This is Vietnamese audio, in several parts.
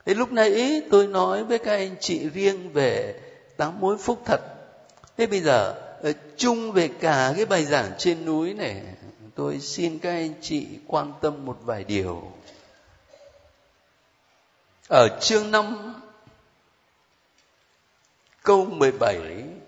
Thế lúc nãy tôi nói với các anh chị riêng về 8 mối phúc thật. Thế bây giờ chung về cả cái bài giảng trên núi này, tôi xin các anh chị quan tâm một vài điều. Ở chương 5 câu 17,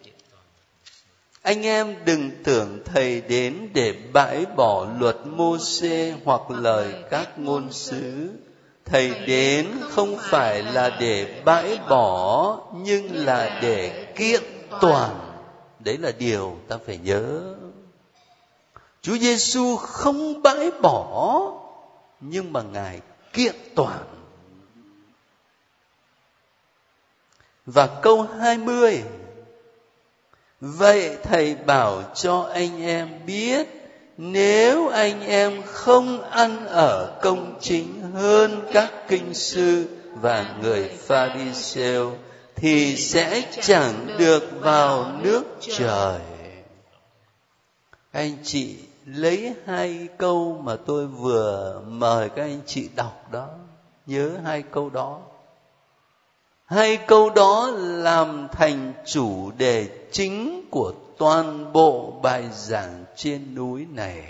anh em đừng tưởng thầy đến để bãi bỏ luật Mô-xê hoặc lời các ngôn sứ. Thầy đến không phải là để bãi bỏ, nhưng là để kiện toàn. Đấy là điều ta phải nhớ. Chúa Giêsu không bãi bỏ, nhưng mà Ngài kiện toàn. Và câu 20, vậy thầy bảo cho anh em biết, nếu anh em không ăn ở công chính hơn các kinh sư và người Pha-ri-sêu, thì sẽ chẳng được vào nước trời. Anh chị lấy 2 câu mà tôi vừa mời các anh chị đọc đó, nhớ 2 câu đó. 2 câu đó làm thành chủ đề chính của toàn bộ bài giảng trên núi này.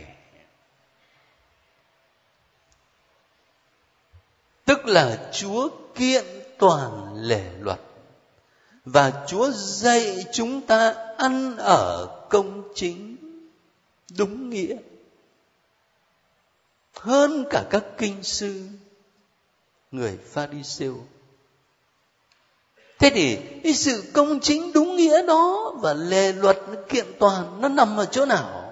Tức là Chúa kiện toàn lề luật, và Chúa dạy chúng ta ăn ở công chính đúng nghĩa hơn cả các kinh sư, người Pha-ri-sêu. Thế thì cái sự công chính đúng nghĩa đó và lề luật kiện toàn nó nằm ở chỗ nào?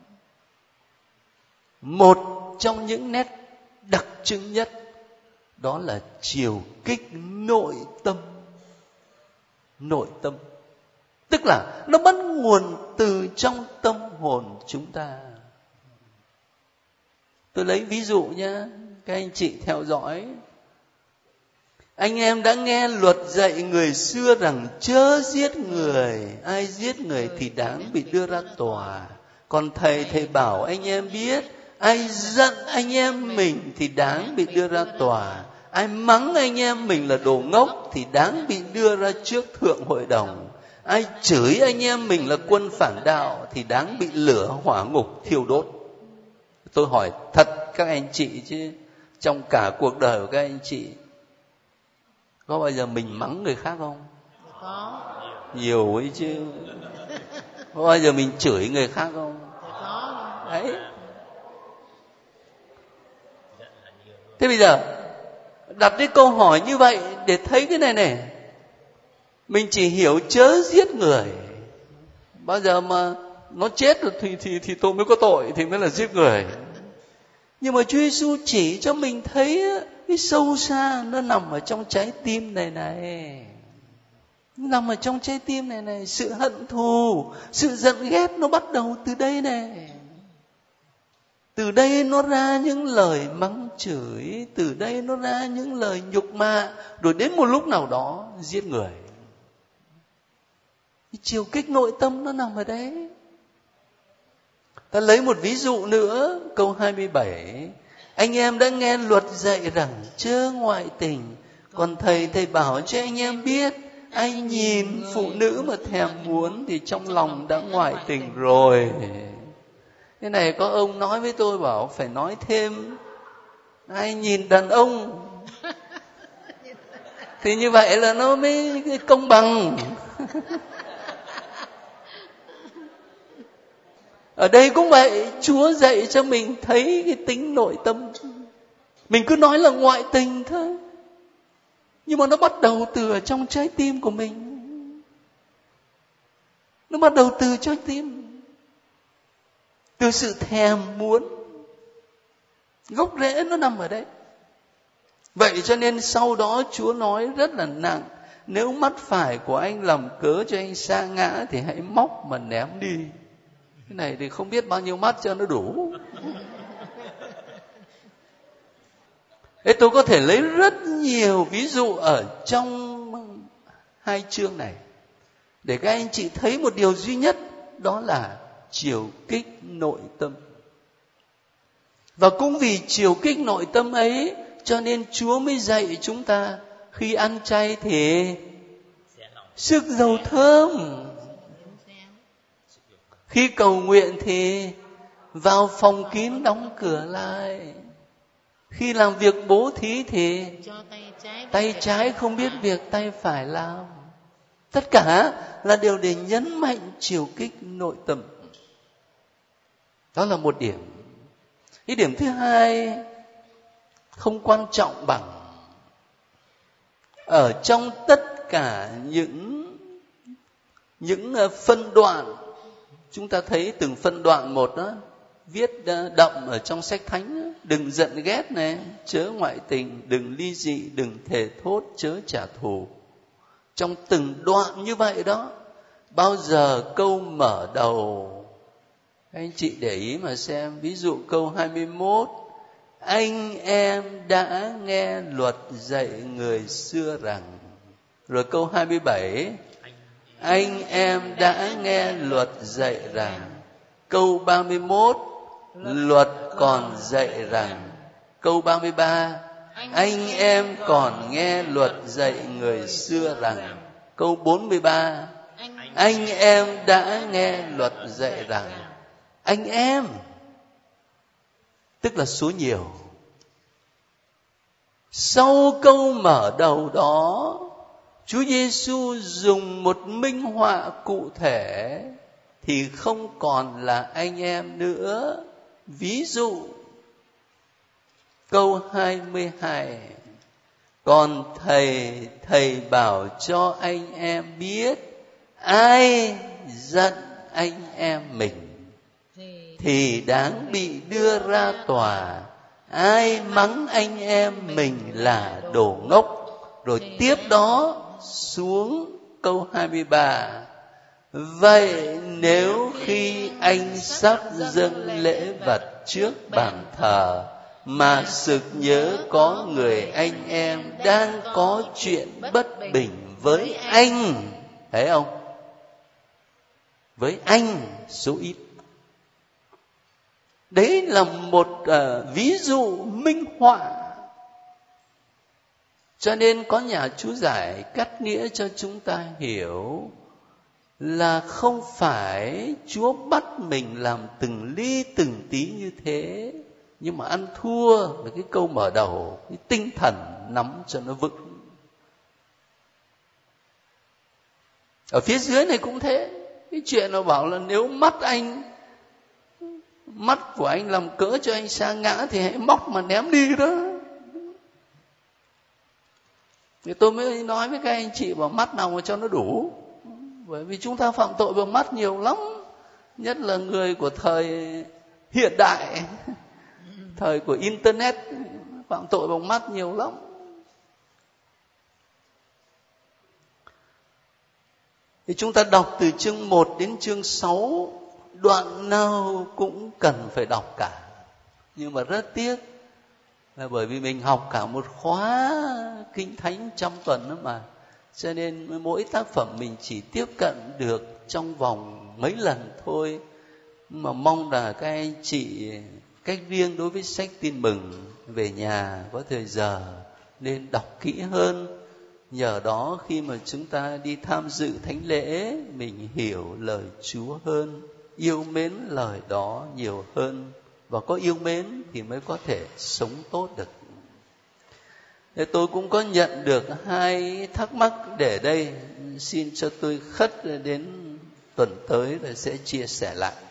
Một trong những nét đặc trưng nhất đó là chiều kích nội tâm. Nội tâm tức là nó bắt nguồn từ trong tâm hồn chúng ta. Tôi lấy ví dụ nhé, các anh chị theo dõi. Anh em đã nghe luật dạy người xưa rằng chớ giết người, ai giết người thì đáng bị đưa ra tòa. Còn thầy bảo anh em biết, ai giận anh em mình thì đáng bị đưa ra tòa. Ai mắng anh em mình là đồ ngốc thì đáng bị đưa ra trước thượng hội đồng. Ai chửi anh em mình là quân phản đạo thì đáng bị lửa hỏa ngục thiêu đốt. Tôi hỏi thật các anh chị chứ, trong cả cuộc đời của các anh chị, có bao giờ mình mắng người khác không? Có. Nhiều ấy chứ. Có bao giờ mình chửi người khác không? Có. Đấy. Thế bây giờ đặt cái câu hỏi như vậy để thấy cái này này. Mình chỉ hiểu chớ giết người. Bao giờ mà nó chết rồi thì tôi mới có tội, thì mới là giết người. Nhưng mà Chúa Giêsu chỉ cho mình thấy cái sâu xa nó nằm ở trong trái tim này này. Nó nằm ở trong trái tim này này. Sự hận thù, sự giận ghét nó bắt đầu từ đây này. Từ đây nó ra những lời mắng chửi, từ đây nó ra những lời nhục mạ, rồi đến một lúc nào đó giết người. Cái chiều kích nội tâm nó nằm ở đấy. Ta lấy một ví dụ nữa, câu 27. Anh em đã nghe luật dạy rằng chớ ngoại tình, còn thầy bảo cho anh em biết, ai nhìn phụ nữ mà thèm muốn thì trong lòng đã ngoại tình rồi. Thế này có ông nói với tôi bảo phải nói thêm, ai nhìn đàn ông thì như vậy là nó mới công bằng. Ở đây cũng vậy, Chúa dạy cho mình thấy cái tính nội tâm. Mình cứ nói là ngoại tình thôi, nhưng mà nó bắt đầu từ ở trong trái tim của mình. Nó bắt đầu từ trái tim, từ sự thèm muốn. Gốc rễ nó nằm ở đấy. Vậy cho nên sau đó Chúa nói rất là nặng, nếu mắt phải của anh làm cớ cho anh sa ngã thì hãy móc mà ném đi. Cái này thì không biết bao nhiêu mắt cho nó đủ. Thế tôi có thể lấy rất nhiều ví dụ ở trong 2 chương này để các anh chị thấy một điều duy nhất, đó là chiều kích nội tâm. Và cũng vì chiều kích nội tâm ấy cho nên Chúa mới dạy chúng ta Khi ăn chay thì sức dầu thơm. Khi cầu nguyện thì vào phòng kín đóng cửa lại. Khi làm việc bố thí thì tay trái không biết việc tay phải làm. Tất cả là điều để nhấn mạnh chiều kích nội tâm. Đó là một điểm. Cái điểm thứ hai không quan trọng bằng. Ở trong tất cả những phân đoạn, chúng ta thấy từng phân đoạn một đó viết đậm ở trong sách thánh. Đừng giận ghét này, chớ ngoại tình, đừng ly dị, đừng thề thốt, chớ trả thù. Trong từng đoạn như vậy đó, bao giờ câu mở đầu, anh chị để ý mà xem. Ví dụ câu 21, anh em đã nghe luật dạy người xưa rằng. Rồi câu 27, anh em đã nghe luật dạy rằng. Câu 31, luật còn dạy rằng. Câu 33, anh em còn nghe luật dạy người xưa rằng. Câu 43, anh em đã nghe luật dạy rằng. Anh em tức là số nhiều. Sau câu mở đầu đó, Chúa Giêsu dùng một minh họa cụ thể thì không còn là anh em nữa. Ví dụ câu 22, còn thầy bảo cho anh em biết, ai giận anh em mình thì đáng bị đưa ra tòa, ai mắng anh em mình là đồ ngốc. Rồi tiếp đó xuống câu 23, vậy nếu khi anh sắp dâng lễ vật trước bàn thờ mà sực nhớ có người anh em đang có chuyện bất bình với anh, thấy không? Với anh số ít. Đấy là một ví dụ minh họa. Cho nên có nhà chú giải cắt nghĩa cho chúng ta hiểu là không phải Chúa bắt mình làm từng ly từng tí như thế, nhưng mà ăn thua là cái câu mở đầu, cái tinh thần nắm cho nó vững. Ở phía dưới này cũng thế. Cái chuyện nó bảo là nếu mắt của anh làm cỡ cho anh sa ngã thì hãy móc mà ném đi đó. Thì tôi mới nói với các anh chị bảo mắt nào mà cho nó đủ. Bởi vì chúng ta phạm tội bằng mắt nhiều lắm. Nhất là người của thời hiện đại, thời của Internet, phạm tội bằng mắt nhiều lắm. Thì chúng ta đọc từ chương 1 đến chương 6, đoạn nào cũng cần phải đọc cả. Nhưng mà rất tiếc là bởi vì mình học cả một khóa Kinh Thánh trong tuần đó mà, cho nên mỗi tác phẩm mình chỉ tiếp cận được trong vòng mấy lần thôi. Mà mong là các anh chị cách riêng đối với sách Tin Mừng, về nhà có thời giờ nên đọc kỹ hơn. Nhờ đó khi mà chúng ta đi tham dự thánh lễ, mình hiểu lời Chúa hơn, yêu mến lời đó nhiều hơn. Và có yêu mến thì mới có thể sống tốt được. Thế tôi cũng có nhận được 2 thắc mắc để đây, xin cho tôi khất đến tuần tới là sẽ chia sẻ lại.